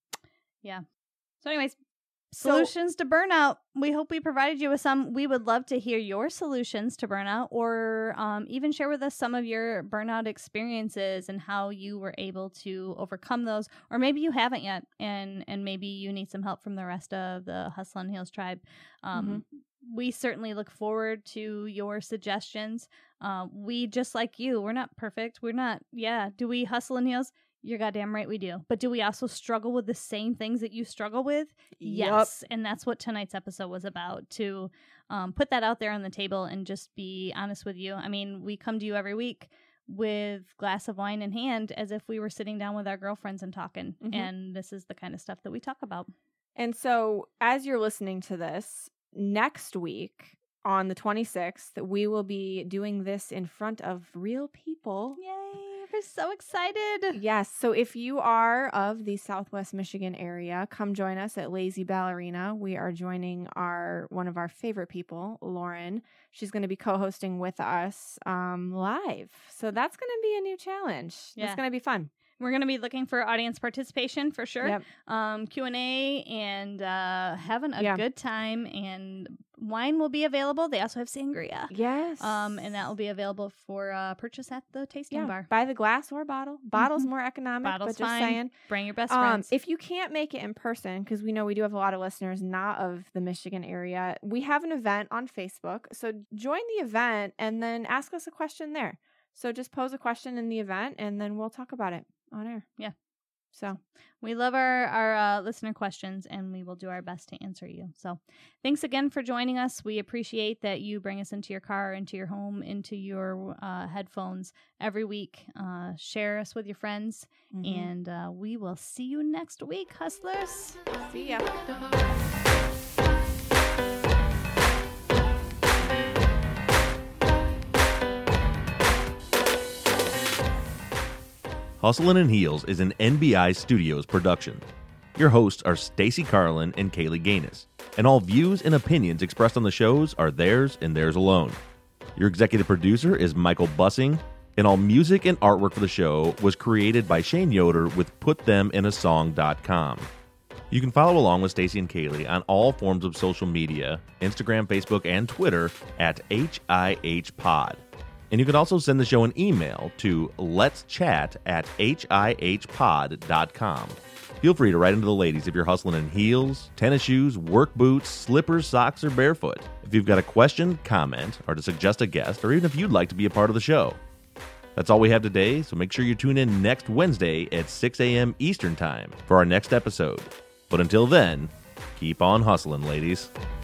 So anyways, So- solutions to burnout. We hope we provided you with some. We would love to hear your solutions to burnout, or um, even share with us some of your burnout experiences and how you were able to overcome those. Or maybe you haven't yet, and and maybe you need some help from the rest of the Hustle on Heels tribe. Um, We certainly look forward to your suggestions. Uh, we, just like you, we're not perfect. We're not, yeah. Do we hustle in heels? You're goddamn right we do. But do we also struggle with the same things that you struggle with? Yes. And that's what tonight's episode was about, to um, put that out there on the table and just be honest with you. I mean, we come to you every week with glass of wine in hand as if we were sitting down with our girlfriends and talking. Mhm. And this is the kind of stuff that we talk about. And so, as you're listening to this, next week on the twenty-sixth, we will be doing this in front of real people. Yay. We're so excited. Yes. So, if you are of the Southwest Michigan area, come join us at Lazy Ballerina. We are joining our one of our favorite people, Lauren. She's going to be co-hosting with us um, live. So, that's going to be a new challenge. Yeah. That's going to be fun. We're going to be looking for audience participation for sure. Yep. Um, Q and A and uh, having a Yeah. good time. And wine will be available. They also have sangria. Yes. Um, and that will be available for uh, purchase at the tasting yeah. bar. Buy the glass or bottle. Bottle's Mhm. more economic, Bottle's but just fine. saying. Bring your best Um, friends. if you can't make it in person, because we know we do have a lot of listeners not of the Michigan area, we have an event on Facebook. So join the event and then ask us a question there. So just pose a question in the event and then we'll talk about it on air. Yeah. So We love our, our uh, listener questions, and we will do our best to answer you. So thanks again for joining us. We appreciate that you bring us into your car, into your home, into your uh, headphones every week. Uh, share us with your friends, mhm. and uh, we will see you next week, hustlers. See ya. Hustlin' and Heels is an N B I Studios production. Your hosts are Stacy Carlin and Kaylee Gaines, and all views and opinions expressed on the shows are theirs and theirs alone. Your executive producer is Michael Bussing, and all music and artwork for the show was created by Shane Yoder with put them in a song dot com. You can follow along with Stacy and Kaylee on all forms of social media, Instagram, Facebook, and Twitter at H I H Pod. And you can also send the show an email to let's chat at H I H pod dot com. Feel free to write into the ladies if you're hustling in heels, tennis shoes, work boots, slippers, socks, or barefoot. If you've got a question, comment, or to suggest a guest, or even if you'd like to be a part of the show. That's all we have today, so make sure you tune in next Wednesday at six a.m. Eastern Time for our next episode. But until then, keep on hustling, ladies.